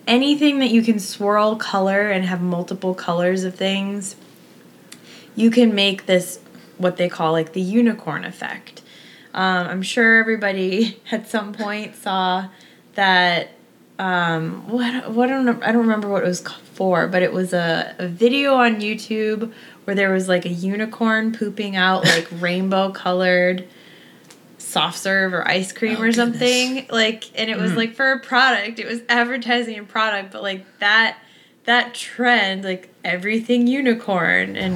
anything that you can swirl color and have multiple colors of things, you can make this what they call like the unicorn effect. I'm sure everybody at some point saw that. I don't remember what it was for, but it was a video on YouTube where there was like a unicorn pooping out like rainbow colored soft serve or ice cream or something. Like, and it was like for a product. It was advertising a product, but like that trend, like everything unicorn and.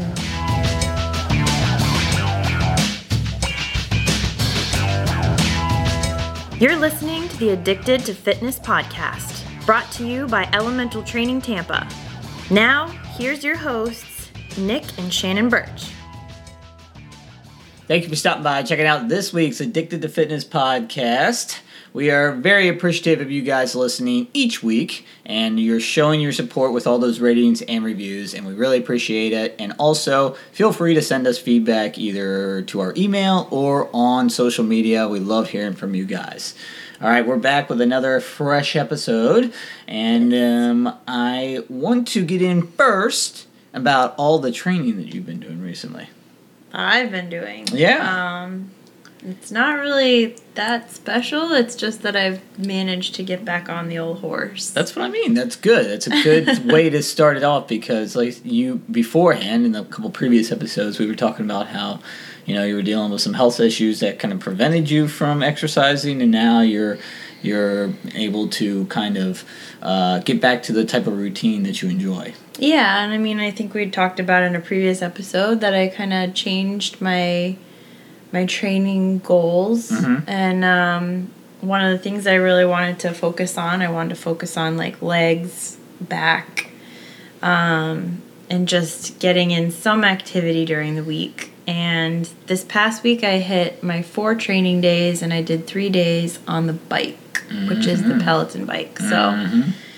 You're listening to the Addicted to Fitness podcast, brought to you by Elemental Training Tampa. Now, here's your hosts, Nick and Shannon Birch. Thank you for stopping by and checking out this week's Addicted to Fitness podcast. We are very appreciative of you guys listening each week, and you're showing your support with all those ratings and reviews, and we really appreciate it. And also, feel free to send us feedback either to our email or on social media. We love hearing from you guys. All right, we're back with another fresh episode, and I want to get in first about all the training that you've been doing recently. I've been doing. Yeah. It's not really that special. It's just that I've managed to get back on the old horse. That's what I mean. That's good. That's a good way to start it off because, like you beforehand, in a couple previous episodes, we were talking about how, you were dealing with some health issues that kind of prevented you from exercising, and now you're able to kind of get back to the type of routine that you enjoy. Yeah, and I mean, I think we talked about in a previous episode that I kind of changed my training goals, and one of the things I really wanted to focus on, like legs, back, and just getting in some activity during the week. And this past week I hit my 4 training days, and I did 3 days on the bike, which is the Peloton bike. So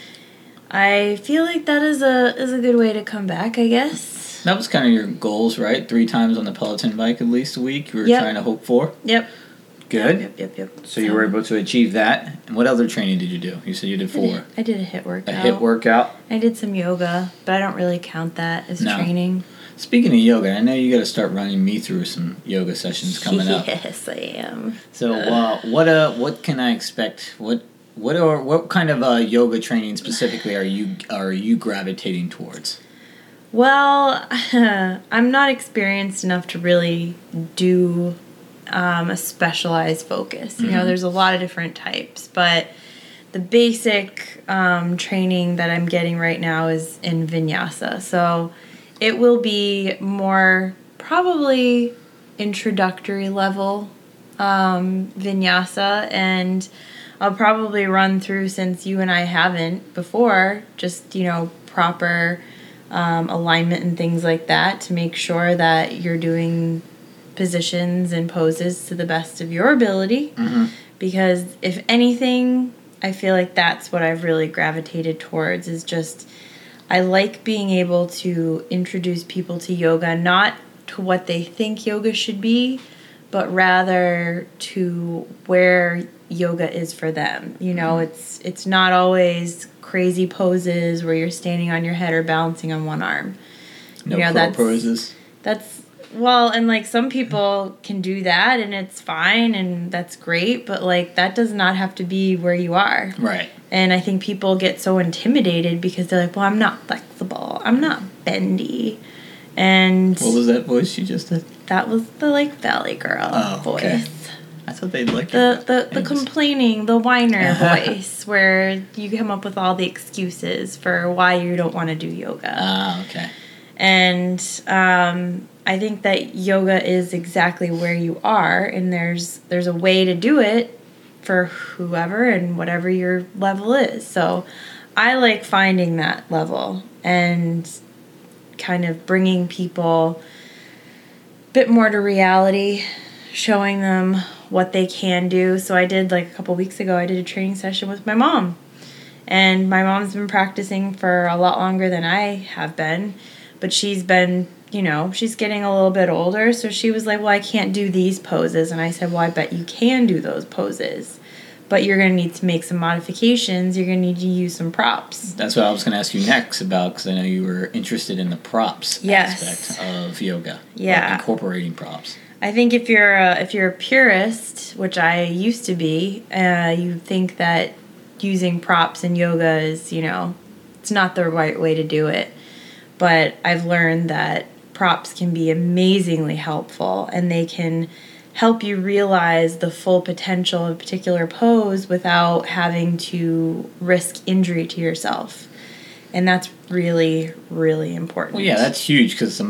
I feel like that is a good way to come back, I guess. That was kind of your goals, right? 3 times on the Peloton bike at least a week you were trying to hope for? Yep. Good. Yep. So you were able to achieve that. And what other training did you do? You said you did 4. I did a HIIT workout. A HIIT workout? I did some yoga, but I don't really count that as training. Speaking of yoga, I know you got to start running me through some yoga sessions coming up. Yes, I am. So what can I expect? What kind of yoga training specifically are you gravitating towards? Well, I'm not experienced enough to really do a specialized focus. There's a lot of different types, but the basic training that I'm getting right now is in vinyasa. So it will be more probably introductory level vinyasa, and I'll probably run through, since you and I haven't before, just, proper alignment and things like that to make sure that you're doing positions and poses to the best of your ability. Because if anything, I feel like that's what I've really gravitated towards, is just I like being able to introduce people to yoga, not to what they think yoga should be, but rather to where yoga is for them. It's not always crazy poses where you're standing on your head or balancing on one arm. Pro poses. And like some people can do that and it's fine and that's great, but like that does not have to be where you are. Right. And I think people get so intimidated because they're like, well, I'm not flexible. I'm not bendy. And what was that voice you just did? That was the like Valley Girl voice. Okay. I thought they'd like the complaining, the whiner voice, where you come up with all the excuses for why you don't want to do yoga. Okay. And I think that yoga is exactly where you are, and there's a way to do it for whoever and whatever your level is. So I like finding that level and kind of bringing people a bit more to reality, showing them what they can do. So I did, like a couple weeks ago, I did a training session with my mom. And my mom's been practicing for a lot longer than I have been. But she's been, she's getting a little bit older. So she was like, well, I can't do these poses. And I said, well, I bet you can do those poses. but you're going to need to make some modifications. You're going to need to use some props. That's what I was going to ask you next about, because I know you were interested in the props aspect of yoga. Yeah. Incorporating props. I think if you're a purist, which I used to be, you think that using props in yoga is, it's not the right way to do it. But I've learned that props can be amazingly helpful, and they can help you realize the full potential of a particular pose without having to risk injury to yourself. And that's really, really important. Well, yeah, that's huge, because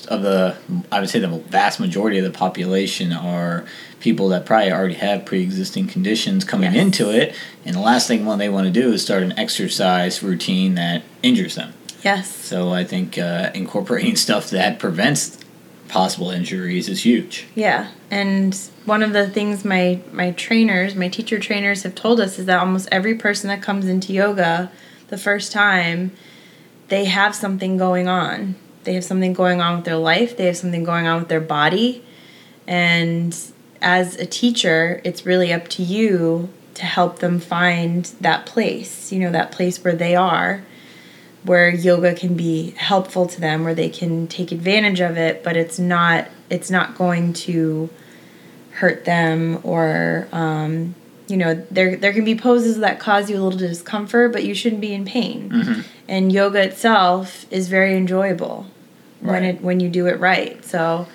I would say the vast majority of the population are people that probably already have pre-existing conditions coming into it, and the last thing they want to do is start an exercise routine that injures them. Yes. So I think incorporating stuff that prevents possible injuries is huge. Yeah, and one of the things my teacher trainers have told us is that almost every person that comes into yoga the first time, they have something going on. They have something going on with their life. They have something going on with their body. And as a teacher, it's really up to you to help them find that place, that place where they are, where yoga can be helpful to them, where they can take advantage of it, but it's not going to hurt them, or there can be poses that cause you a little discomfort, but you shouldn't be in pain. Mm-hmm. And yoga itself is very enjoyable when you do it right. So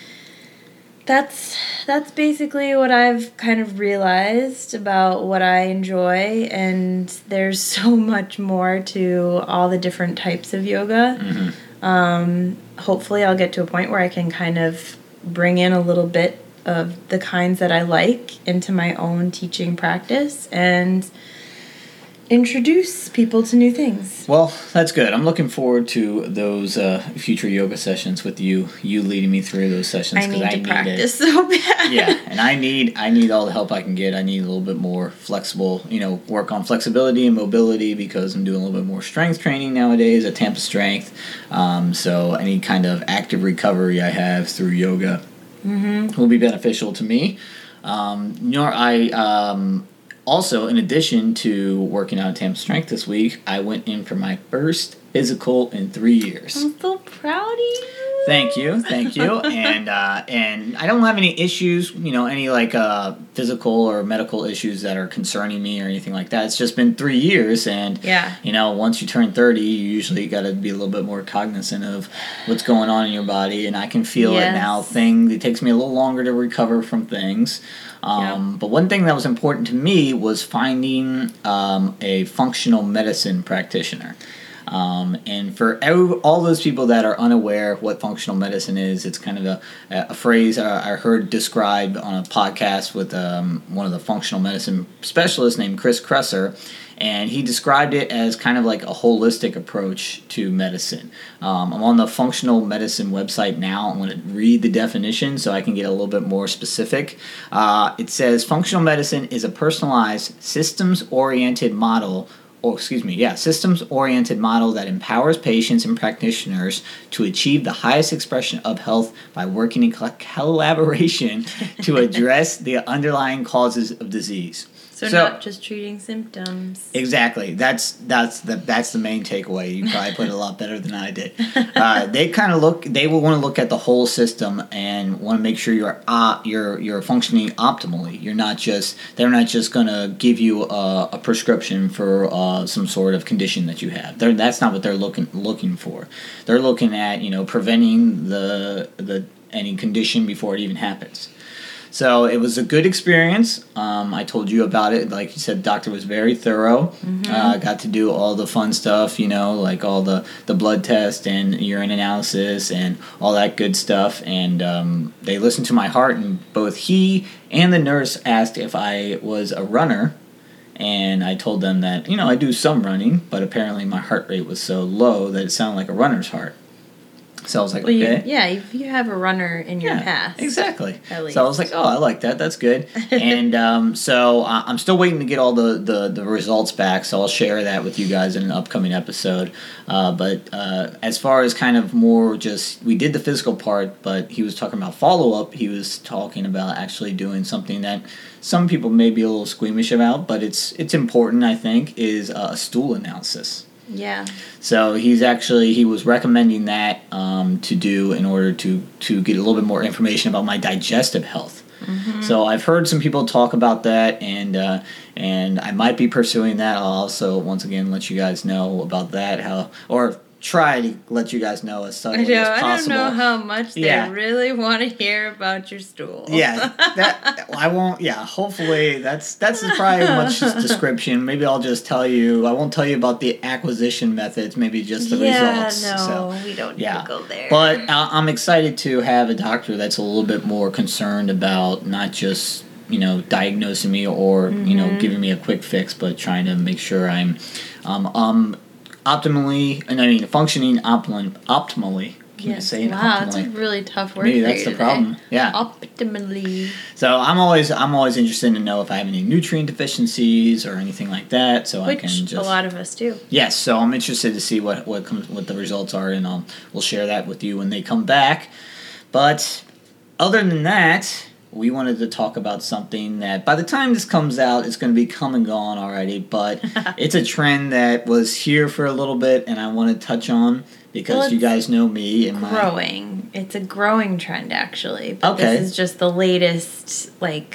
that's basically what I've kind of realized about what I enjoy, and there's so much more to all the different types of yoga. Mm-hmm. Hopefully I'll get to a point where I can kind of bring in a little bit of the kinds that I like into my own teaching practice and introduce people to new things. Well, that's good. I'm looking forward to those future yoga sessions with you leading me through those sessions. I need to practice so bad. Yeah, and I need all the help I can get. I need a little bit more flexible, work on flexibility and mobility, because I'm doing a little bit more strength training nowadays at Tampa Strength. So any kind of active recovery I have through yoga will be beneficial to me. Also, in addition to working out at Tampa Strength this week, I went in for my first physical in 3 years. I'm so proud of you. Thank you. And I don't have any issues, any physical or medical issues that are concerning me or anything like that. It's just been 3 years, and once you turn 30, you usually got to be a little bit more cognizant of what's going on in your body, and I can feel it now. It takes me a little longer to recover from things. But one thing that was important to me was finding a functional medicine practitioner. And for all those people that are unaware what functional medicine is, it's kind of a phrase I heard described on a podcast with one of the functional medicine specialists named Chris Kresser. And he described it as kind of like a holistic approach to medicine. I'm on the functional medicine website now. I'm going to read the definition so I can get a little bit more specific. It says functional medicine is a personalized, systems-oriented model that empowers patients and practitioners to achieve the highest expression of health by working in collaboration to address the underlying causes of disease. So not just treating symptoms. Exactly. That's the main takeaway. You probably put it a lot better than I did. They will want to look at the whole system and want to make sure you're functioning optimally. They're not just going to give you a prescription for some sort of condition that you have. That's not what they're looking for. They're looking at preventing any condition before it even happens. So it was a good experience. I told you about it. Like you said, the doctor was very thorough. Mm-hmm. Got to do all the fun stuff, like all the blood test and urine analysis and all that good stuff. And they listened to my heart, and both he and the nurse asked if I was a runner. And I told them that, I do some running, but apparently my heart rate was so low that it sounded like a runner's heart. So I was like, Well, okay. you have a runner in your past. Exactly. At least. So I was like, oh, I like that. That's good. And so I'm still waiting to get all the results back. So I'll share that with you guys in an upcoming episode. But as far as kind of more just, we did the physical part, but he was talking about follow-up. He was talking about actually doing something that some people may be a little squeamish about, but it's important, I think, is a stool analysis. Yeah. So he was recommending that to do in order to get a little bit more information about my digestive health. Mm-hmm. So I've heard some people talk about that, and I might be pursuing that. I'll also once again let you guys know about that, or try to let you guys know as subtly as possible. I don't know how much they really want to hear about your stool. Yeah, I won't. Yeah, hopefully that's probably much description. Maybe I'll just tell you. I won't tell you about the acquisition methods. Maybe just the results. Yeah, no, we don't need to go there. But I'm excited to have a doctor that's a little bit more concerned about not just diagnosing me or giving me a quick fix, but trying to make sure I'm optimally, and I mean functioning optimally. Can you say it optimally? Wow, that's a really tough word. Maybe that's the problem. Yeah. Optimally. So I'm always interested to know if I have any nutrient deficiencies or anything like that. So I can just. A lot of us do. Yes. So I'm interested to see what the results are, and we'll share that with you when they come back. But other than that, we wanted to talk about something that by the time this comes out, it's going to be come and gone already. But it's a trend that was here for a little bit, and I want to touch on because you guys know me. And growing. It's a growing trend, actually. But okay. This is just the latest,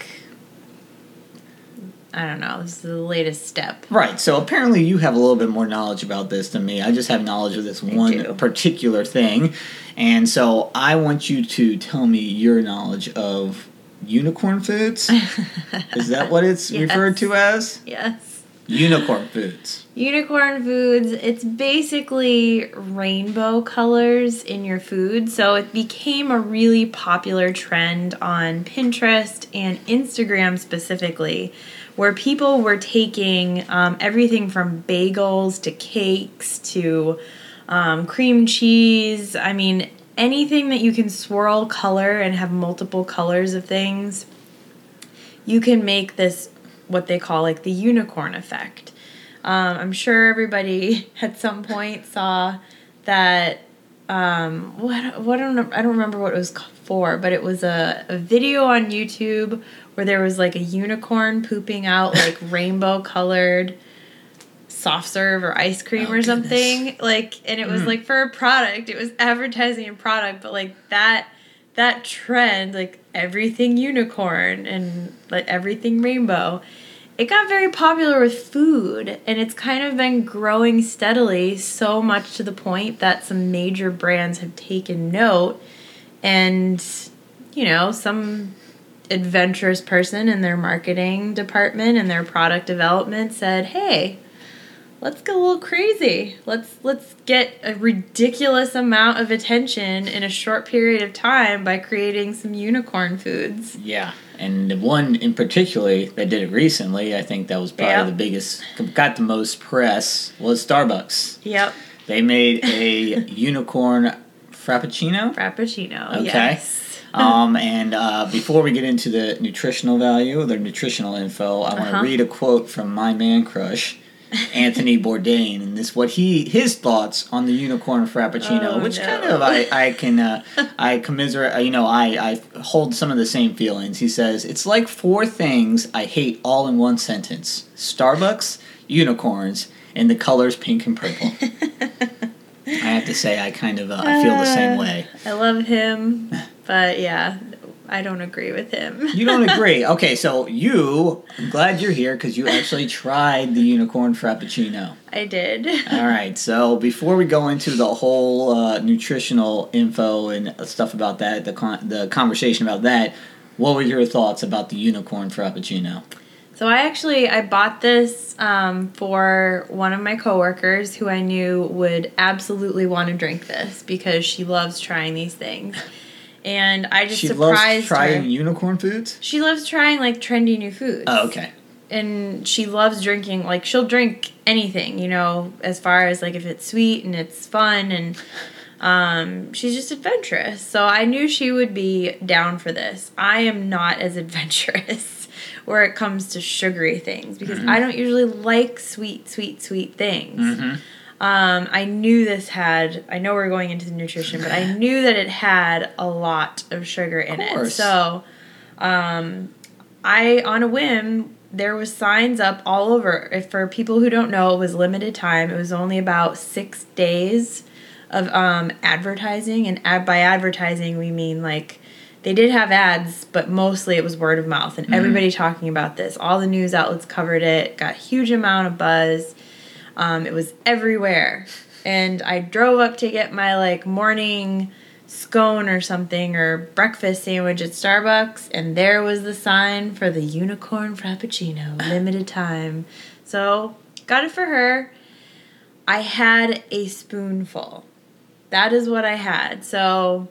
I don't know. This is the latest step. Right. So apparently you have a little bit more knowledge about this than me. I just have knowledge of this one particular thing. And so I want you to tell me your knowledge of unicorn foods? Is that what it's referred to as? Yes. Unicorn foods. Unicorn foods, it's basically rainbow colors in your food. So it became a really popular trend on Pinterest and Instagram specifically, where people were taking everything from bagels to cakes to cream cheese. I mean, anything that you can swirl color and have multiple colors of things, you can make this what they call the unicorn effect. I'm sure everybody at some point saw that. I don't remember what it was for, but it was a video on YouTube where there was a unicorn pooping out rainbow colored soft serve or ice cream or something, and it was for a product. It was advertising a product, but that trend, everything unicorn and everything rainbow, it got very popular with food, and it's kind of been growing steadily, so much to the point that some major brands have taken note, and some adventurous person in their marketing department and their product development said, hey, let's go a little crazy. Let's get a ridiculous amount of attention in a short period of time by creating some unicorn foods. Yeah, and the one in particular that did it recently, I think that was probably the biggest, got the most press, was Starbucks. Yep. They made a unicorn frappuccino. Okay. Yes. And before we get into the nutritional value, the nutritional info, I want to read a quote from my man crush, Anthony Bourdain, and this his thoughts on the unicorn frappuccino, kind of I commiserate. I hold some of the same feelings. He says it's like 4 things I hate all in one sentence: Starbucks, unicorns, and the colors pink and purple. I have to say, I kind of I feel the same way. I love him, but yeah. I don't agree with him. You don't agree? Okay, so I'm glad you're here because you actually tried the unicorn frappuccino. I did. All right, so before we go into the whole nutritional info and stuff about that, the conversation about that, what were your thoughts about the unicorn frappuccino? So I bought this for one of my coworkers who I knew would absolutely want to drink this because she loves trying these things. And I just surprised her. She loves trying unicorn foods? She loves trying, trendy new foods. Oh, okay. And she loves drinking, she'll drink anything, as far as, if it's sweet and it's fun. And She's just adventurous. So I knew she would be down for this. I am not as adventurous where it comes to sugary things because I don't usually like sweet things. I knew I know we're going into the nutrition, but I knew that it had a lot of sugar in it. So, on a whim, there was signs up all over. If for people who don't know, it was limited time. It was only about 6 days of advertising, and by advertising we mean like they did have ads, but mostly it was word of mouth, and everybody talking about this. All the news outlets covered it, got a huge amount of buzz. It was everywhere. And I drove up to get my like morning scone or something or breakfast sandwich at Starbucks, and there was the sign for the Unicorn Frappuccino, limited time. So, got it for her. I had a spoonful. That is what I had. So,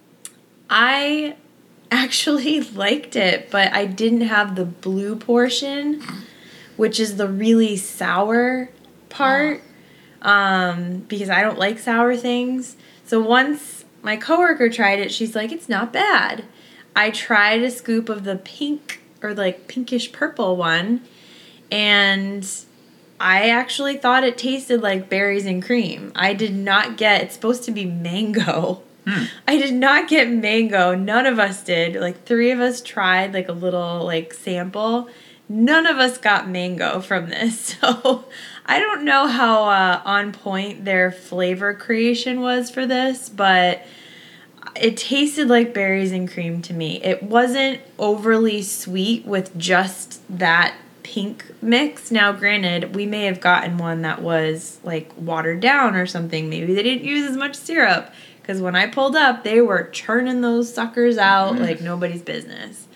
I actually liked it, but I didn't have the blue portion, which is the really sour part, because I don't like sour things. So once my coworker tried it, she's like, it's not bad. I tried a scoop of the pink or like pinkish purple one, and I actually thought it tasted like berries and cream. I did not get, it's supposed to be mango. I did not get mango. None of us did. Like 3 of us tried like a little like sample. None of us got mango from this. So I don't know how on point their flavor creation was for this, but it tasted like berries and cream to me. It wasn't overly sweet with just that pink mix. Now, granted, we may have gotten one that was like watered down or something. Maybe they didn't use as much syrup, because when I pulled up, they were churning those suckers out like nobody's business.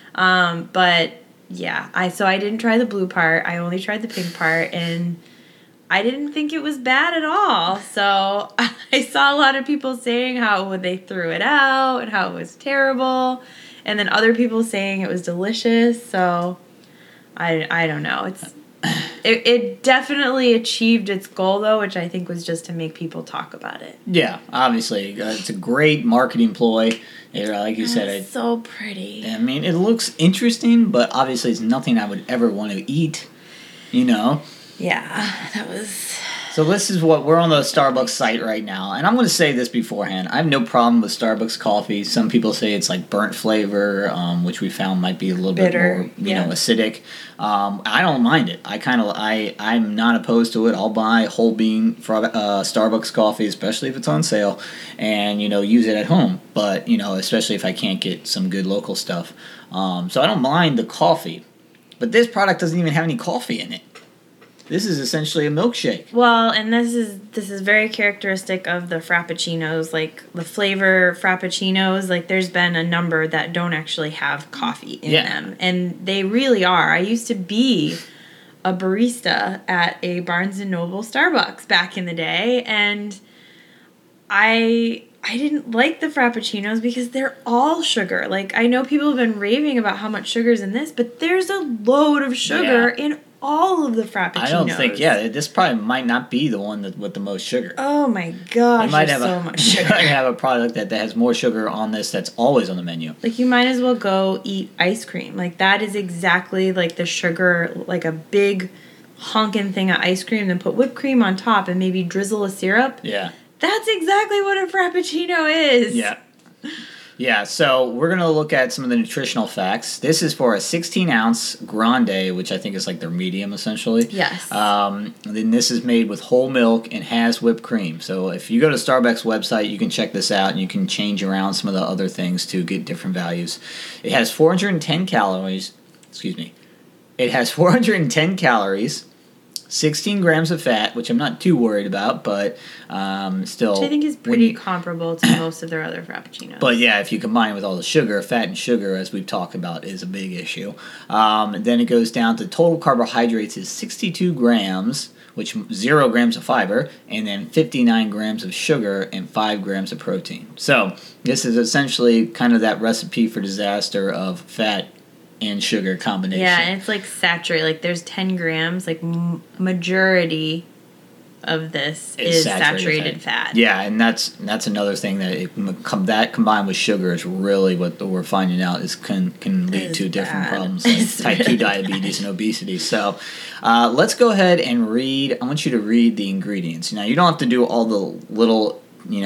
But yeah, I didn't try the blue part. I only tried the pink part, and I didn't think it was bad at all. So I saw a lot of people saying how they threw it out and how it was terrible, and then other people saying it was delicious. So I don't know. It definitely achieved its goal, though, which I think was just to make people talk about it. Yeah, obviously. It's a great marketing ploy. Like you said, it's so pretty. I mean, it looks interesting, but obviously it's nothing I would ever want to eat, you know? Yeah, that was... So this is what, we're on the Starbucks site right now, and I'm going to say this beforehand. I have no problem with Starbucks coffee. Some people say it's like burnt flavor, which we found might be a little bitter, bit more, acidic. I don't mind it. I'm not opposed to it. I'll buy whole bean Starbucks coffee, especially if it's on sale, and, use it at home. But, especially if I can't get some good local stuff. So I don't mind the coffee. But this product doesn't even have any coffee in it. This is essentially a milkshake. Well, and this is very characteristic of the Frappuccinos, like the flavor Frappuccinos. Like there's been a number that don't actually have coffee in them, and they really are. I used to be a barista at a Barnes & Noble Starbucks back in the day, and I didn't like the Frappuccinos because they're all sugar. Like, I know people have been raving about how much sugar's in this, but there's a load of sugar in all of the Frappuccinos. I don't think, this probably might not be the one with the most sugar. Oh my gosh, there's so much sugar. You might have a product that has more sugar on this that's always on the menu. Like, you might as well go eat ice cream. Like, that is exactly like the sugar, like a big honking thing of ice cream, then put whipped cream on top and maybe drizzle a syrup. Yeah. That's exactly what a Frappuccino is. Yeah. Yeah, so we're going to look at some of the nutritional facts. This is for a 16-ounce grande, which I think is like their medium, essentially. Yes. Then this is made with whole milk and has whipped cream. So if you go to Starbucks website, you can check this out, and you can change around some of the other things to get different values. It has 410 calories. Excuse me. It has 410 calories. 16 grams of fat, which I'm not too worried about, but still... Which I think is pretty comparable to most of their other Frappuccinos. But yeah, if you combine it with all the sugar, fat and sugar, as we've talked about, is a big issue. Then it goes down to total carbohydrates is 62 grams, which 0 grams of fiber, and then 59 grams of sugar and 5 grams of protein. So this is essentially kind of that recipe for disaster of fat and sugar combination. Yeah, and it's like saturated. Like there's 10 grams, like majority of this is saturated fat. Yeah, and that's another thing that combined with sugar is really what we're finding out can lead to different problems like type 2 diabetes and obesity. So let's go ahead and read. I want you to read the ingredients. Now you don't have to do all the little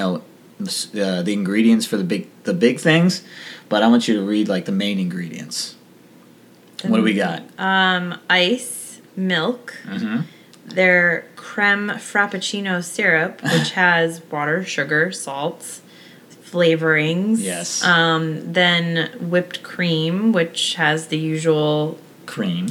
the ingredients for the big things, but I want you to read like the main ingredients. What do we got? Ice, milk. Mm-hmm. Their creme frappuccino syrup, which has water, sugar, salts, flavorings. Yes. Then whipped cream, which has the usual cream,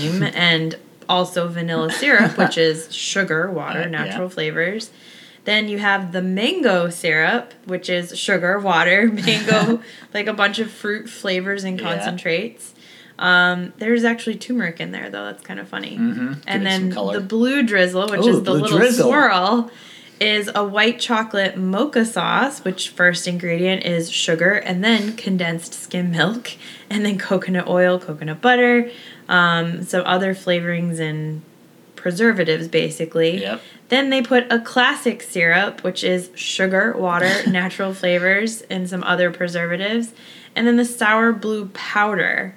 and also vanilla syrup, which is sugar, water, natural flavors. Then you have the mango syrup, which is sugar, water, mango, like a bunch of fruit flavors and concentrates. There's actually turmeric in there, though. That's kind of funny. Mm-hmm. And then the blue drizzle, which is the little swirl, is a white chocolate mocha sauce, which first ingredient is sugar, and then condensed skim milk, and then coconut oil, coconut butter, some other flavorings and preservatives, basically. Yep. Then they put a classic syrup, which is sugar, water, natural flavors, and some other preservatives. And then the sour blue powder.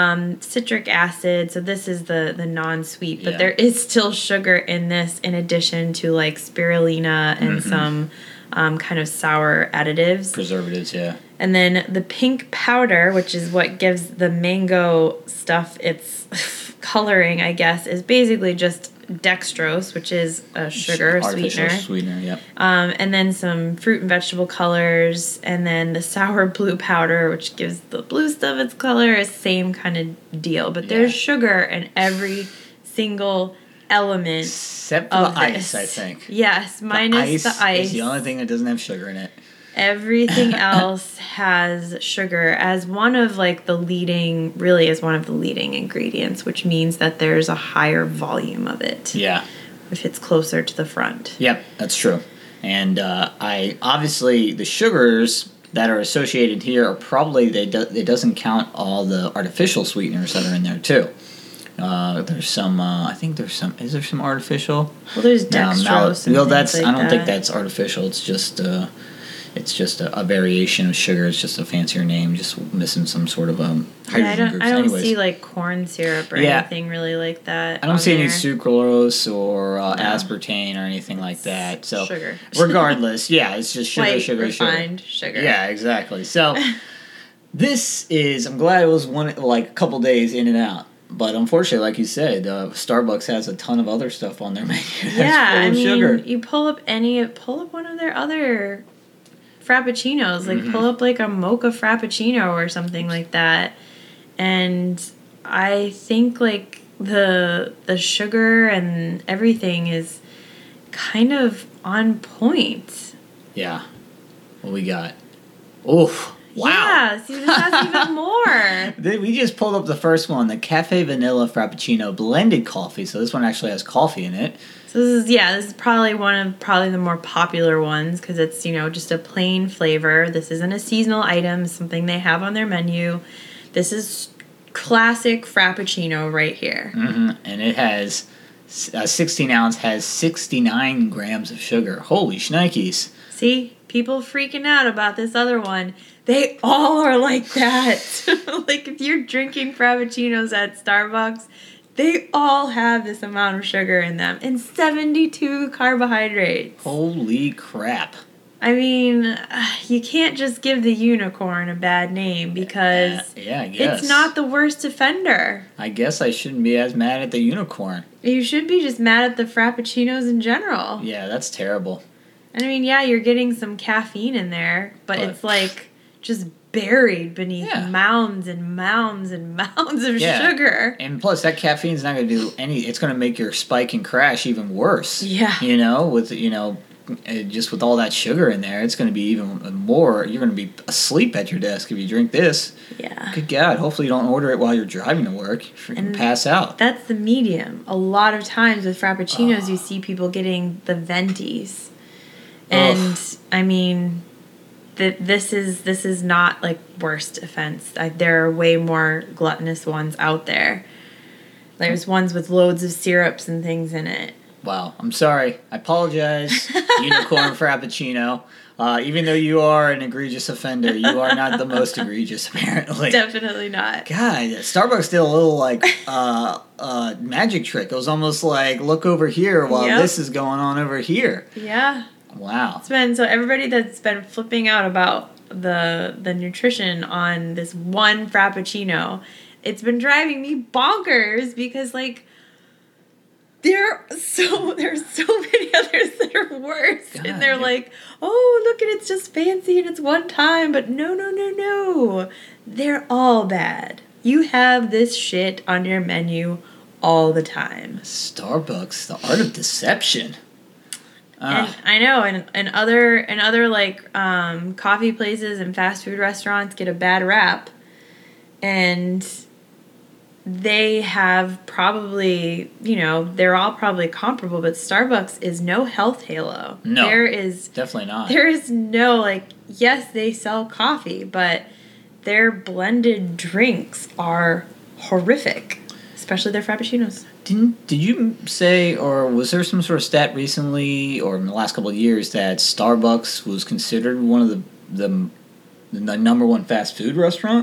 Citric acid, so this is the non-sweet, but there is still sugar in this in addition to like spirulina and some kind of sour additives. Preservatives, yeah. And then the pink powder, which is what gives the mango stuff its coloring, I guess, is basically just dextrose, which is a sugar artificial sweetener. Yep. And then some fruit and vegetable colors, and then the sour blue powder, which gives the blue stuff its color, is same kind of deal. But there's sugar in every single element except for the ice, I think. Yes, minus the ice. Is the only thing that doesn't have sugar in it. Everything else has sugar as one of the leading ingredients, which means that there's a higher volume of it. Yeah. If it's closer to the front. Yep, that's true. And obviously the sugars that are associated here are probably, it doesn't count all the artificial sweeteners that are in there too. There's some, is there some artificial? Well, there's dextrose and things like I don't think that's artificial. It's just a variation of sugar. It's just a fancier name, just missing some sort of hydrogen groups. I don't see corn syrup or anything really like that. I don't see any sucralose or aspartame or anything like that. So sugar. Regardless, it's just sugar, White, sugar. Sugar. Yeah, exactly. So I'm glad it was a couple days in and out. But unfortunately, like you said, Starbucks has a ton of other stuff on their menu. Sugar. You pull up one of their other frappuccinos, pull up a mocha frappuccino or something like that, and I think the sugar and everything is kind of on point. Yeah. What we got? Oof. Wow. Yeah, see, this has even more. We just pulled up the first one, the Cafe Vanilla Frappuccino blended coffee. So this one actually has coffee in it. So this is probably one of the more popular ones because it's, just a plain flavor. This isn't a seasonal item, something they have on their menu. This is classic Frappuccino right here. Mm-hmm. And it has, 16 ounce has 69 grams of sugar. Holy shnikes. See, people freaking out about this other one. They all are like that. If you're drinking Frappuccinos at Starbucks, they all have this amount of sugar in them and 72 carbohydrates. Holy crap. I mean, you can't just give the unicorn a bad name because I guess. It's not the worst offender. I guess I shouldn't be as mad at the unicorn. You should be just mad at the Frappuccinos in general. Yeah, that's terrible. And I mean, you're getting some caffeine in there, but it's just buried beneath mounds and mounds and mounds of sugar. And plus, that caffeine's not going to do it's going to make your spike and crash even worse. Yeah. Just with all that sugar in there, it's going to be even more. You're going to be asleep at your desk if you drink this. Yeah. Good God. Hopefully you don't order it while you're driving to work. You freaking pass out. That's the medium. A lot of times with Frappuccinos, you see people getting the ventis. And, I mean, this is not, worst offense. There are way more gluttonous ones out there. There's ones with loads of syrups and things in it. Wow. I'm sorry. I apologize, Unicorn Frappuccino. Even though you are an egregious offender, you are not the most egregious, apparently. Definitely not. God, Starbucks did a little, like, magic trick. It was almost like, look over here while this is going on over here. Yeah. Wow. So everybody that's been flipping out about the nutrition on this one Frappuccino, it's been driving me bonkers because, like, there's so many others that are worse. God, and they're like, oh, look, it's just fancy and it's one time. But no. They're all bad. You have this shit on your menu all the time. Starbucks, the art of deception. And I know, and other like coffee places and fast food restaurants get a bad rap. And they have probably, they're all probably comparable, but Starbucks is no health halo. No, there is definitely not. There is no, like, yes, they sell coffee, but their blended drinks are horrific, especially their Frappuccinos. Did you say, or was there some sort of stat recently, or in the last couple of years, that Starbucks was considered one of the number one fast food restaurant?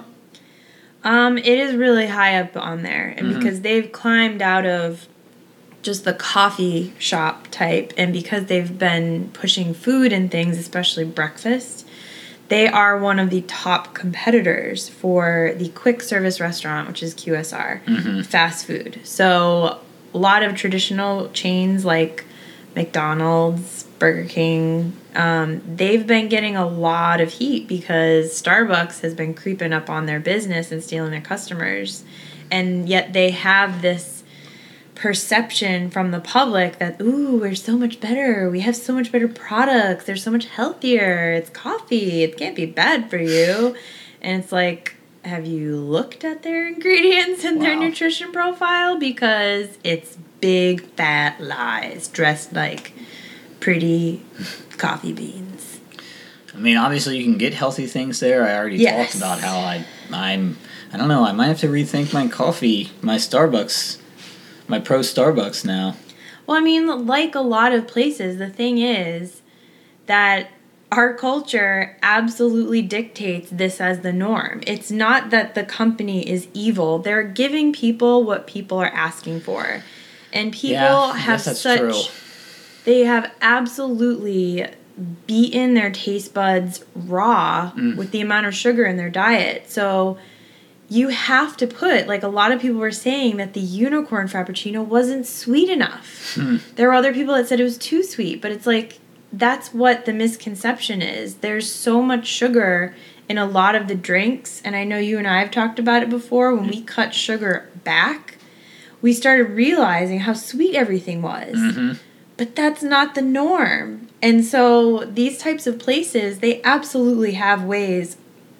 It is really high up on there, and because they've climbed out of just the coffee shop type, and because they've been pushing food and things, especially breakfast, they are one of the top competitors for the quick service restaurant, which is QSR, fast food. So a lot of traditional chains like McDonald's, Burger King, they've been getting a lot of heat because Starbucks has been creeping up on their business and stealing their customers. And yet they have this perception from the public that, ooh, we're so much better. We have so much better products. They're so much healthier. It's coffee. It can't be bad for you. And it's like, have you looked at their ingredients and their nutrition profile? Because it's big, fat lies dressed like pretty coffee beans. I mean, obviously you can get healthy things there. I already talked about how I don't know, I might have to rethink my coffee, my Starbucks, my pro Starbucks now. Well, I mean, like a lot of places, the thing is that our culture absolutely dictates this as the norm. It's not that the company is evil. They're giving people what people are asking for. And people have such... True. They have absolutely beaten their taste buds raw with the amount of sugar in their diet. So you have to put, like a lot of people were saying that the Unicorn Frappuccino wasn't sweet enough. There were other people that said it was too sweet, but it's like, that's what the misconception is. There's so much sugar in a lot of the drinks, and I know you and I have talked about it before. When we cut sugar back, we started realizing how sweet everything was. But that's not the norm. And so these types of places, they absolutely have ways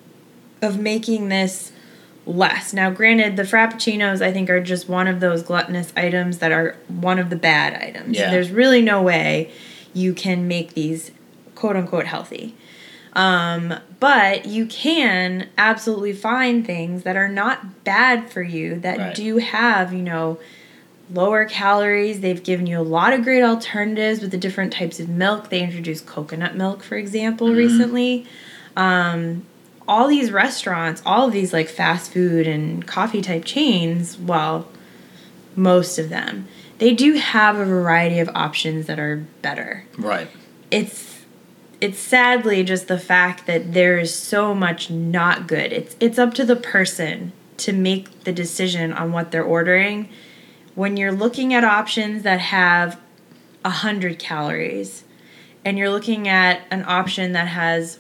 of making this less. Now, granted, the Frappuccinos, I think, are just one of those gluttonous items that are one of the bad items. Yeah. There's really no way you can make these quote-unquote healthy. But you can absolutely find things that are not bad for you that do have, lower calories. They've given you a lot of great alternatives with the different types of milk. They introduced coconut milk, for example, recently. All these restaurants, all of these like fast food and coffee type chains, well, most of them, they do have a variety of options that are better. Right. It's sadly just the fact that there is so much not good. It's up to the person to make the decision on what they're ordering. When you're looking at options that have 100 calories and you're looking at an option that has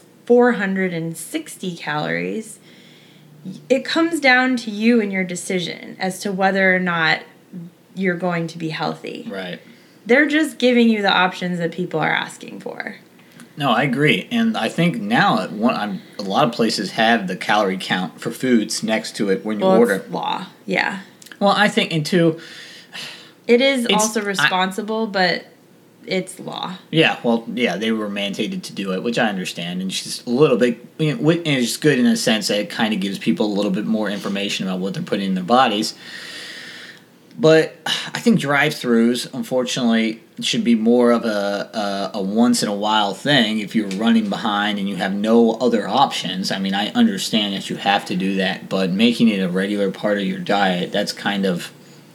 460 calories, it comes down to you and your decision as to whether or not you're going to be healthy. Right. They're just giving you the options that people are asking for. No, I agree. And I think now a lot of places have the calorie count for foods next to it when you order. It's law, yeah. Well, I think, and two... It is also responsible, but it's law. Yeah, well, yeah, they were mandated to do it, which I understand. And it's just a little bit, and it's good in a sense that it kind of gives people a little bit more information about what they're putting in their bodies. But I think drive-thrus, unfortunately, should be more of a once in a while thing if you're running behind and you have no other options. I mean, I understand that you have to do that, but making it a regular part of your diet, that's kind of,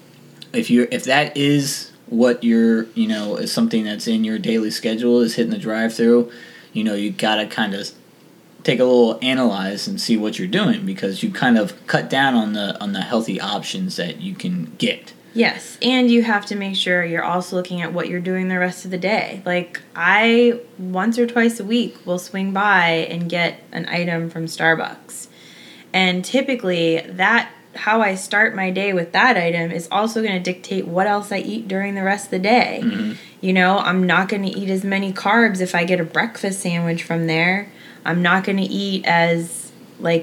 if that is what you're, is something that's in your daily schedule, is hitting the drive-through, you gotta kind of take a little analyze and see what you're doing, because you kind of cut down on the healthy options that you can get. Yes, and you have to make sure you're also looking at what you're doing the rest of the day. Like, I, once or twice a week, will swing by and get an item from Starbucks. And typically, how I start my day with that item is also going to dictate what else I eat during the rest of the day. Mm-hmm. I'm not going to eat as many carbs if I get a breakfast sandwich from there. I'm not going to eat as,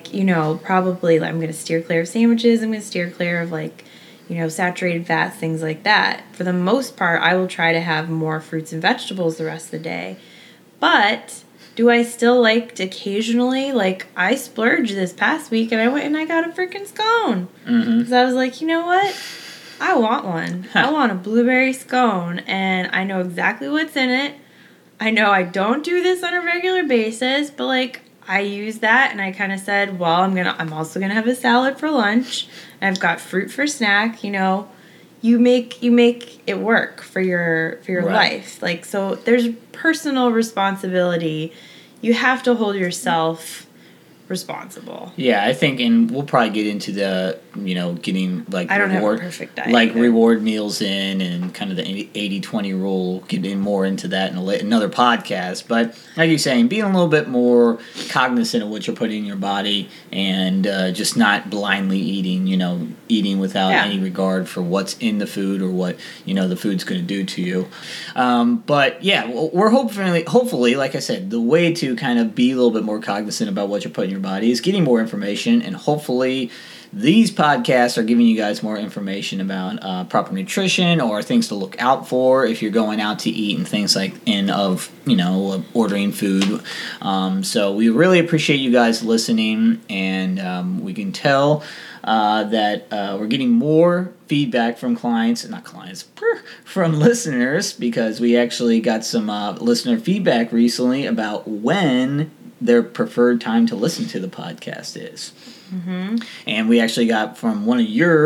probably I'm going to steer clear of sandwiches. I'm going to steer clear of, saturated fats, things like that. For the most part, I will try to have more fruits and vegetables the rest of the day. But do I still like to occasionally, I splurged this past week and I went and I got a freaking scone. Because I was like, you know what? I want one. I want a blueberry scone, and I know exactly what's in it. I know I don't do this on a regular basis, but I used that and I kind of said, well, I'm also gonna have a salad for lunch. And I've got fruit for snack. You make it work for your life. So there's personal responsibility. You have to hold yourself responsible. Yeah, I think, and we'll probably get into the, getting I don't have a perfect diet. Reward meals in, and kind of the 80-20 rule, getting more into that in another podcast. But like you're saying, being a little bit more cognizant of what you're putting in your body, and just not blindly eating, eating without any regard for what's in the food or what, the food's going to do to you. But yeah, we're hopefully, like I said, the way to kind of be a little bit more cognizant about what you're putting in your body is getting more information, and hopefully these podcasts are giving you guys more information about proper nutrition or things to look out for if you're going out to eat and things ordering food. So we really appreciate you guys listening, and we can tell that we're getting more feedback from from listeners, because we actually got some listener feedback recently about when their preferred time to listen to the podcast is. Mm-hmm. And we actually got from one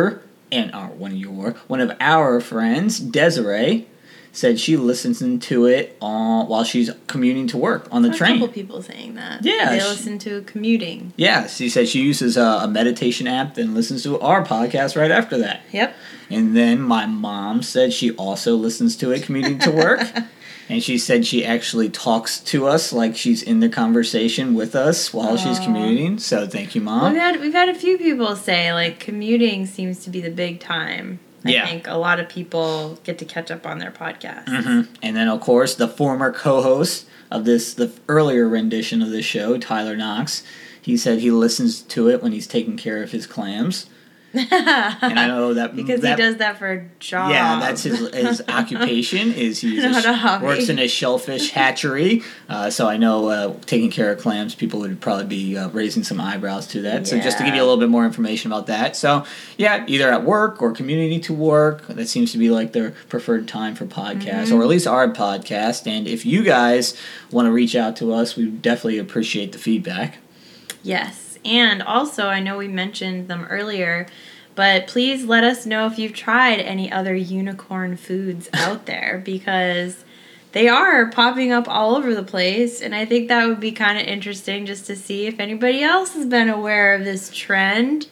of our friends, Desiree, said she listens to it while she's commuting to work on the train. A couple people saying that. Yeah. They listen to commuting. Yeah, she said she uses a meditation app, then listens to our podcast right after that. Yep. And then my mom said she also listens to it commuting to work. And she said she actually talks to us like she's in the conversation with us while she's commuting. So thank you, Mom. We've had a few people say, commuting seems to be the big time. I think a lot of people get to catch up on their podcasts. Mm-hmm. And then, of course, the former co-host of the earlier rendition of this show, Tyler Knox, he said he listens to it when he's taking care of his clams. And I know that because he does that for a job. Yeah, that's his occupation. Is he works in a shellfish hatchery. So I know taking care of clams, people would probably be raising some eyebrows to that. Yeah. So just to give you a little bit more information about that. So yeah, either at work or community to work, that seems to be their preferred time for podcasts, or at least our podcast. And if you guys want to reach out to us, we definitely appreciate the feedback. Yes. And also, I know we mentioned them earlier, but please let us know if you've tried any other unicorn foods out there, because they are popping up all over the place, and I think that would be kind of interesting just to see if anybody else has been aware of this trend.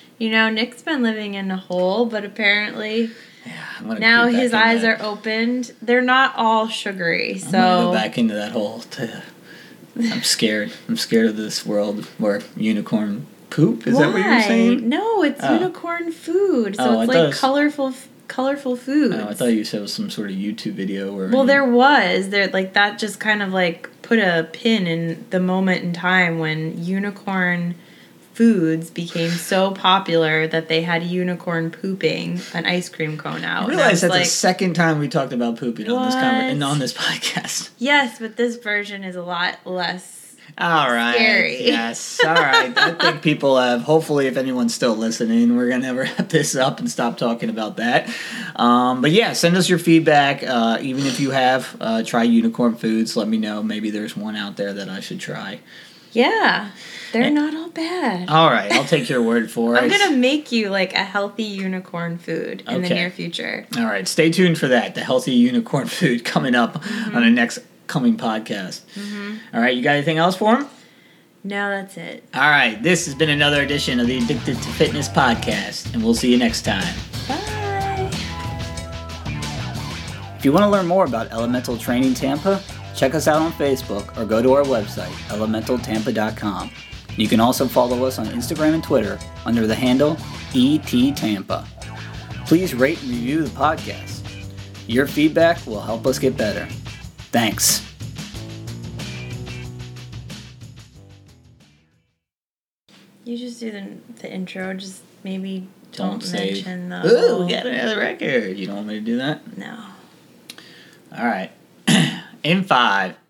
Nick's been living in a hole, but apparently now his eyes are opened. They're not all sugary, so... I'm going to go back into that hole, too. I'm scared. I'm scared of this world where unicorn poop. Is that what you were saying? No, it's unicorn food. So it's colorful foods. Oh, I thought you said it was some sort of YouTube video. There was. That just kind of put a pin in the moment in time when unicorn foods became so popular that they had unicorn pooping an ice cream cone out. I realize that's the second time we talked about pooping on this podcast. Yes, but this version is a lot less All right. Scary. Yes. All right. I think people have, hopefully, if anyone's still listening, we're going to wrap this up and stop talking about that. But yeah, send us your feedback. Even if you have tried unicorn foods, let me know. Maybe there's one out there that I should try. Yeah. They're not all bad. All right. I'll take your word for it. I'm going to make you like a healthy unicorn food in the near future. All right. Stay tuned for that. The healthy unicorn food coming up on the next coming podcast. All right, you got anything else for him? No, that's it. All right, this has been another edition of the Addicted to Fitness podcast, and we'll see you next time. Bye. If you want to learn more about Elemental Training Tampa, check us out on Facebook or go to our website, elementaltampa.com. You can also follow us on Instagram and Twitter under the handle ETTampa. Please rate and review the podcast. Your feedback will help us get better. Thanks. You just do the intro. Just maybe don't say, mention the. Ooh, we got another record. You don't want me to do that? No. All right. In 5,